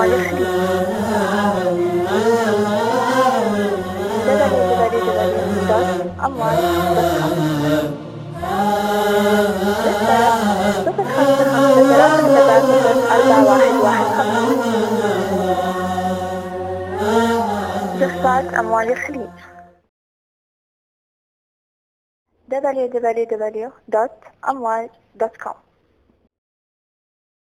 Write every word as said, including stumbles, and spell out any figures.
أموال الخليج دبليو دبليو دبليو دوت أموال دوت كوم. للطلب صفر خمسة خمسة ثلاثة سبعة صفر أربعة واحد واحد خمسة. جفات أموال الخليج دبليو دبليو دبليو دوت أموال دوت كوم.